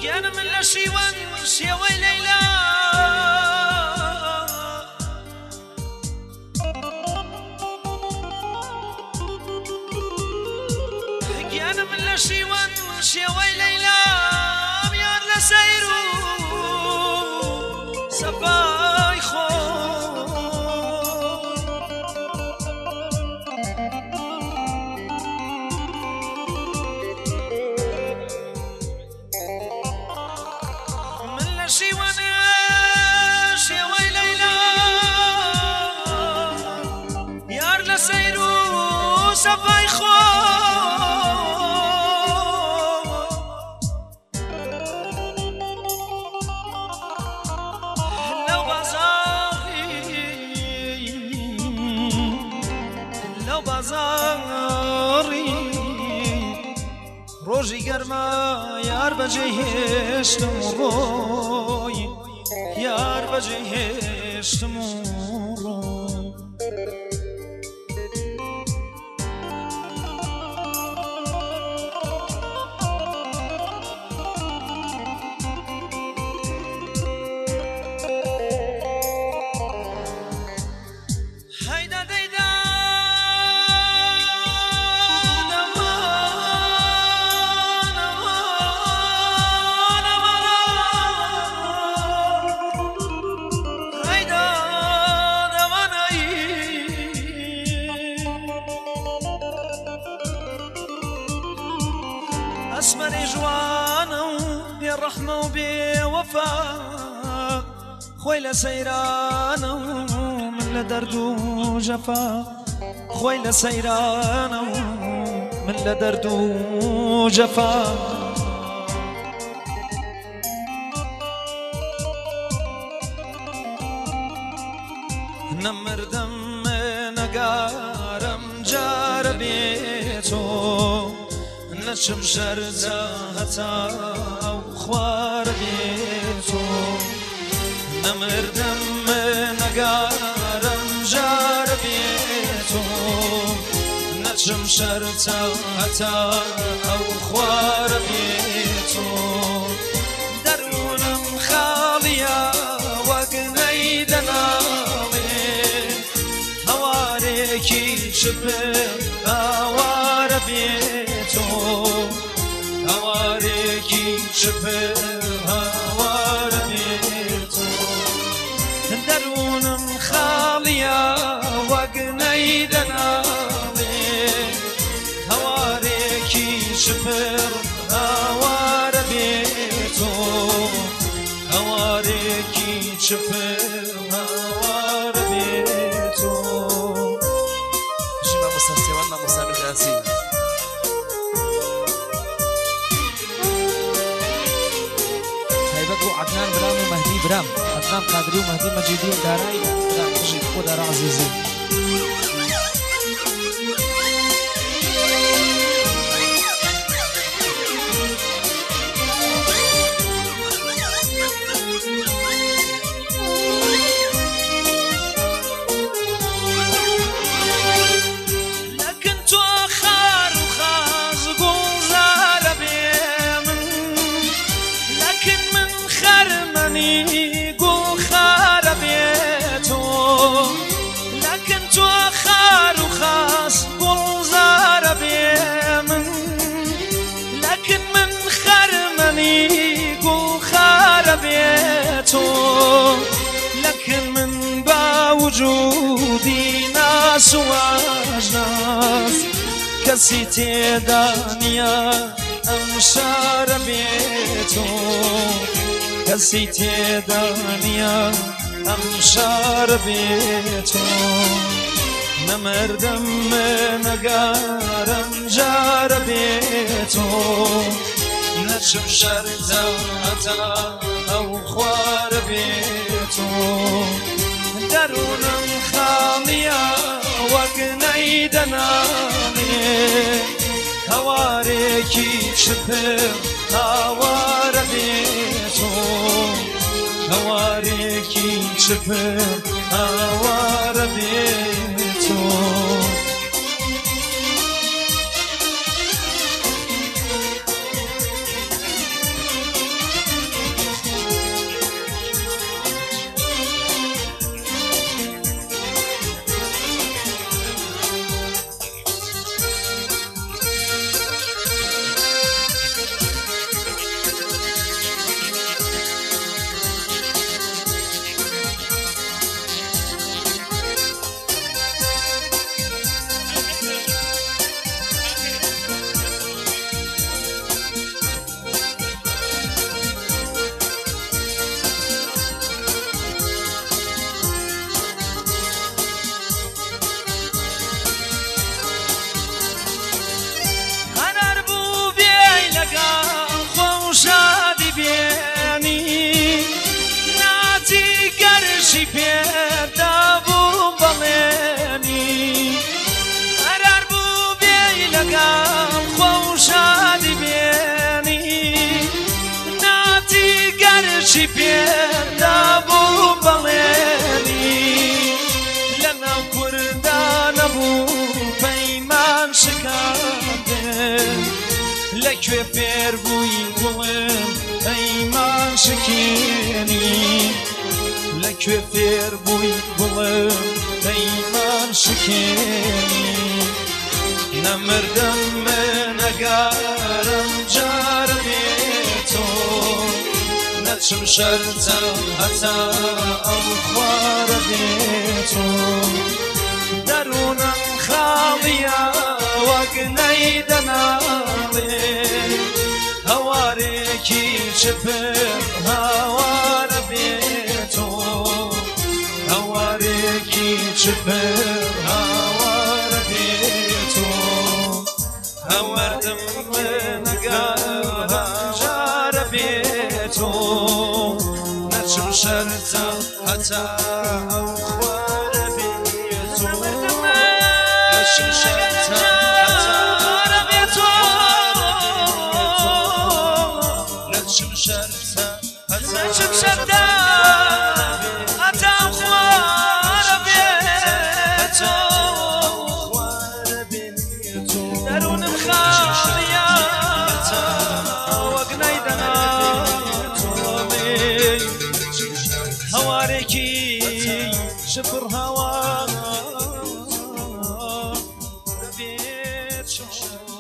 گیانم لشیوان شیوی لیلا گیانم لشیوان شیوی لیلا بیار لسیرو سفای خو صفای خو لو بازاری روزی گرما یار بجهشتم روی یار بجهشتم روی اسمري جوانا بالرحمة وبوفاء خويلة سيرانا من لدردو جفا خويلة سيرانا من لدردو جفا نمردم نقارم جار بيتو نشم شرزا هتا خوار بيتو نمردم نقارم جار بيتو نشم شرزا هتا خوار بيتو درونم خاليا وقني دنالي هواريكي شبه هوار بيتو هواريكي شبه هوار بيتو درونم خاليا وقني دنالي هواريكي شبه هوار بيتو هواريكي شبه هوار بيتو شما مسلسل وانا مسامي جاسي عدنان برام ومهدي برام عدنان قادري ومهدي مجيدي داراي برام خجي خود را عزيزي قول خربيتو لكن تؤخر وخاص قول زاربي من لكن من خرمني قول خربيتو لكن من بوجودي ناس واجناس كسيتي دانيا أمشار بيتو كسيتي دانيا أمشار بيتو نمردم نقارم جار بيتو نشم شرزا هتا أو خوار بيتو درونم خاليا وقني دناني هواريكي شبه هوار بيتو هواريكي شبه هوار بيتو لەکوێ فێر بووی گوڵم ئەیمان شکێنی لەکوێ فێر بووی گوڵم ئەیمان شکێنی نەمردم من ئەگەرم جارە بێتۆ نەچم شەرتە هەتا ئەو خوارە بێتۆ دەروونم خاڵیە وەک نەیدەناڵێ هەوارێکی چپر هاوارە بێتۆ هەوارێکی چپر هاوارە بێتۆ هەوەردم منەگەرم جارە بێتۆ نەچم شەرتە هەتا ئەو خوارە بێتۆ نەچم شەرتە هەتا بێتۆ نەچم شەرتە هەتا هەتا خوارە بێتۆ دەروونم خاڵیە وەک نەیدەناڵێ هەوارێکی شپڕ هەوا دەبێت